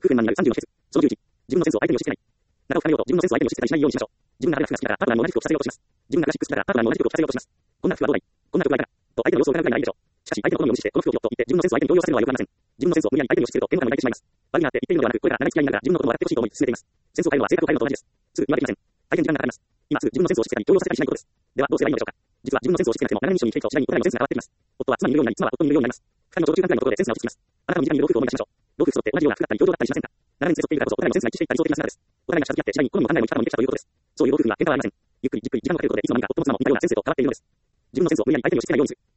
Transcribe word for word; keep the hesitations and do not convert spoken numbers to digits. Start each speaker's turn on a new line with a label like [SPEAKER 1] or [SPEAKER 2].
[SPEAKER 1] 夫婦円満になるさんじゅうの秘訣。そのじゅういち、自分のセンスを相手に押し付けない。仲を深めようと自分のセンスを相手に押し付けたりしないようにしましょう。自分が肌が好きな服が好きだからパートナーも同じ服を着させようとします。自分がクラシック好きだからパートナーも同じ服を着させようとします。こんな服はどうだいこんな服は嫌だな。と相手の様子を伺うくらいならいいでしょう。しかし相手の好みを無視してこの服を着ようと言って自分のセンスを相手に強要させるのはよくありません。自分のセンスを無理やり相手に押し付けると嫌悪感を抱いてしまいます。悪いなって言っているのではなく、これから長い付き合いになるから自分のことも笑ってほしいと思い進めています。センスを変えるのは性格を変えるのと同じです。すぐにはできません。大変時間がかかります。今すぐ自分のセンスを押し付けたり強要させたりしないことです。ではどうすればいいのでしょうか。実は自分のセンスを押し付けなくても長年一緒に生きていくと次第にお互いのセンスが変わってきます。夫は妻に似るようになり、妻は夫に似るようになります。二人のちょうど中間くらいのところでセンスが落ち着きます。あなたも身近にいる老夫婦を思い出しましょう。老夫婦揃って同じような服だったり、表情だったりしませんか。長年連れ添っているからこそお互いのセンスが一致していった理想的な姿です。お互いが近づき合って次第に好みも考えも生き方もできたということです。そういう老夫婦には喧嘩はありません。ゆっくりじっくり時間をかけることでいつの間にか夫も妻も似たようなセンスへと変わっているのです。自分のセンスを無理やり相手に押し付けないようにする。